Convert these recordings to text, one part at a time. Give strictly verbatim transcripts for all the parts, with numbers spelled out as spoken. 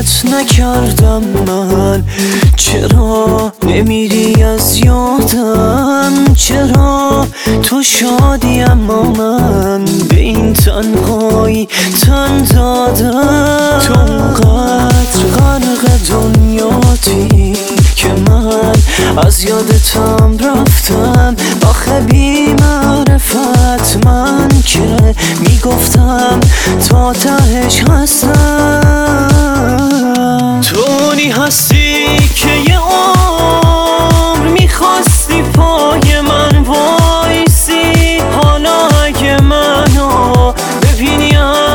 ولت نکردم من، چرا نمیری از یادم؟ چرا تو شادی اما من به این تنهایی تن دادم؟ تو اونقدر غرق دنیاتی که من از یادتم رفتم. آخه بی معرفت من که میگفتم تا تهش هستم. تو نی هستی که یه عمر میخواستی پای من وایسی، حالا اگه منو ببینیم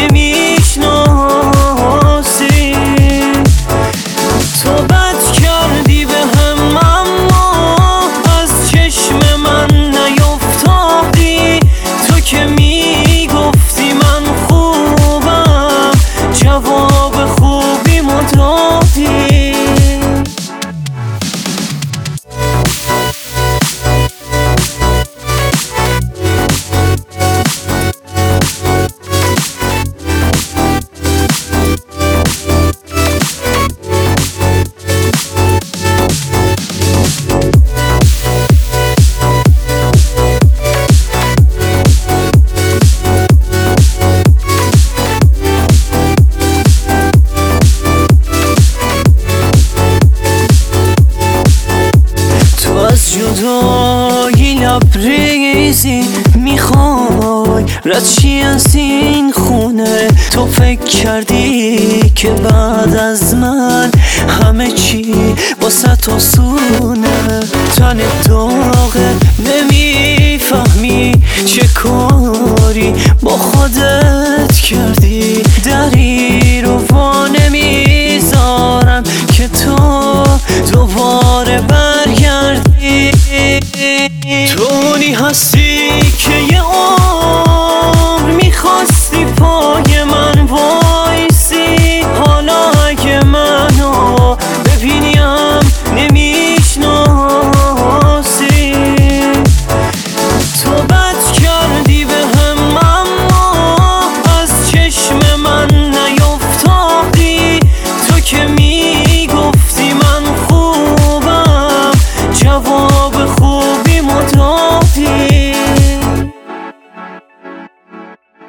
نمیشناسی. تو بد کردی به هم اما از چشم من نیفتادی. تو که میگفتی من خوبم جواب خوبی مدادی. جدایی لبریزی میخوای رد چی از این خونه؟ تو فکر کردی که بعد از من همه چی واسه آسونه؟ تن داغه نمیفهمی چه کاری با خودت کردی. دری رو وا نمیذارم که تو دوباره برگردی. تو نی هستی که یه عمر میخواستی پا